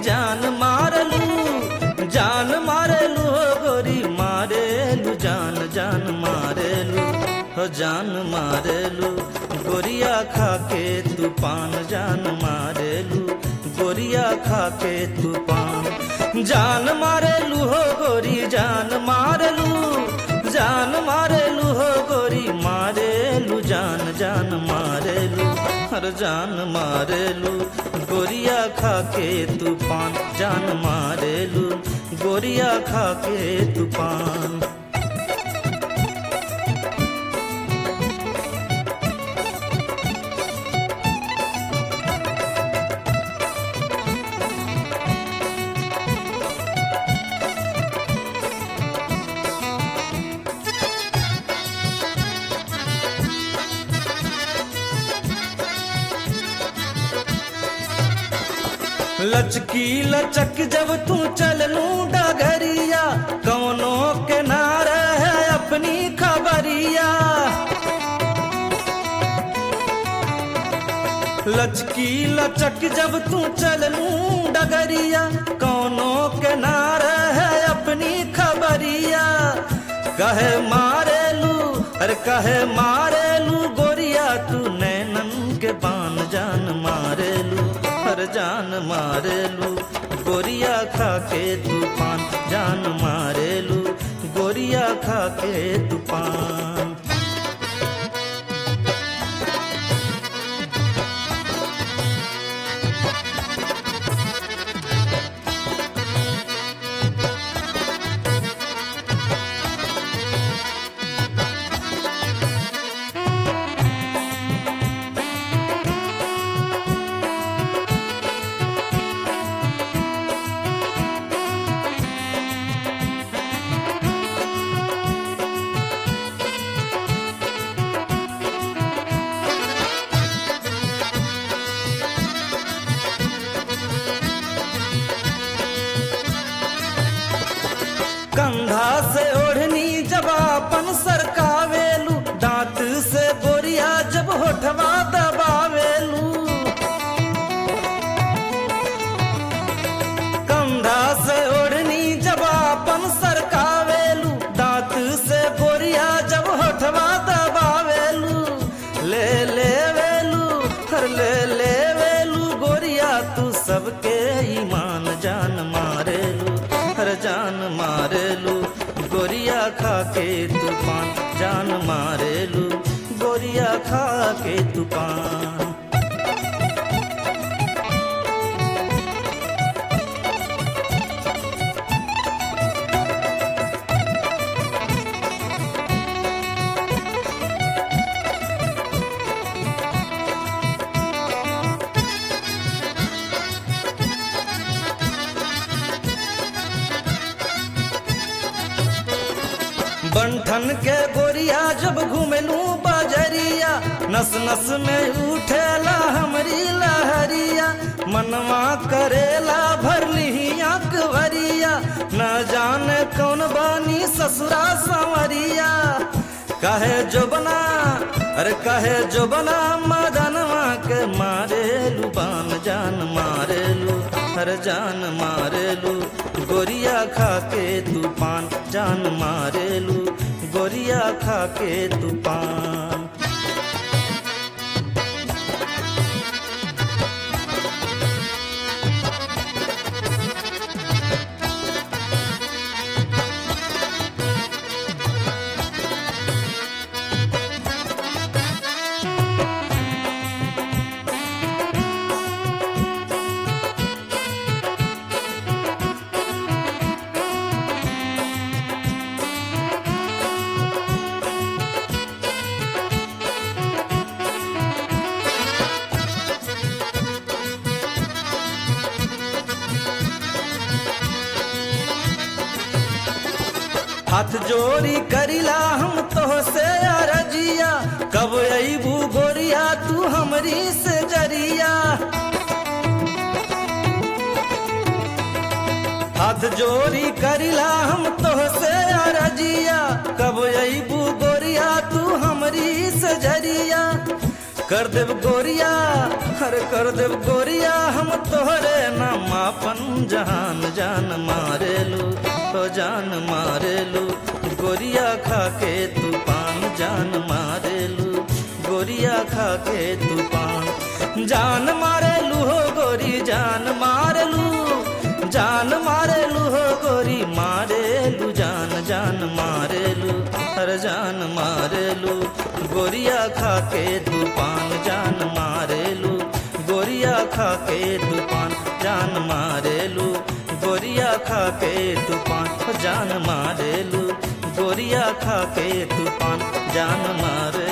जान मारलू हो गोरी मारेलू जान जान मारेलू हो जान मारेलू गोरिया खाके तूफान जान मारेलू गोरिया खाके तूफान जान मारेलू हो गोरी जान मारेलू हो गोरी मारेलू जान जान मारेलू हर जान मारेलू गोरिया खाके तूफान जान मारेलू गोरिया खाके तूफान। लचकी लचक जब तू चलनू डगरिया कौनो के नार है अपनी खबरिया। लचकी लचक जब तू चलनू डगरिया कौनो के नार है अपनी खबरिया। कहे मारेलू गोरिया तू नैनन के बान जान मारेलू हर जान मारेलू गोरिया खाके तूफान जान मारेलू गोरिया खाके तूफान। कंधा से ओढ़नी जब अपन सरकावेलू दांत से गोरिया जब होठवा दबावेलू। कंधा से ओढ़नी जब अपन सरकावेलू दांत से गोरिया जब होठवा दबावेलू। ले लेवेलू गोरिया तू सबके ईमान जान मारेलू हर जान मारेलू गोरिया खाके तूफान जान मारेलू गोरिया खाके तूफान। बंठन के गोरिया जब घूमेलू बजरिया नस नस में उठेला हमरी लहरिया। मनवा करेला भरली अकबरिया न जाने कौन बानी ससुरा संवरिया। कहे जो बना मदनवा के मारेलू बान जान मारेलू हर जान मारेलू गोरिया खाके तूफान जान मारेलू गोरिया खाके तूफान। हाथ जोड़ी करिला हम तो से अरजिया कब अबू गोरिया तू हमरी से जरिया। हाथ जोड़ी करिला हम तो से अरजिया कब अबू गोरिया तू हमरी से जरिया। कर देव गोरिया हर कर देव गोरिया हम तोहरे नाम अपन जान जान मारेलू तो जान मारेलू गोरिया खा के तूफान जान मारेलू गोरिया खा के तूफान जान मारेलू हो गोरी जान मारेलू जान मारेलू हो गोरी मारेलू जान जान मारेलू हर जान मारेलू गोरिया खा के तूफान जान मारेलू गोरिया खा के तूफान जान मारेलू गोरिया खा के तूफान जान मारेलू गोरिया खा के तूफान जान मारे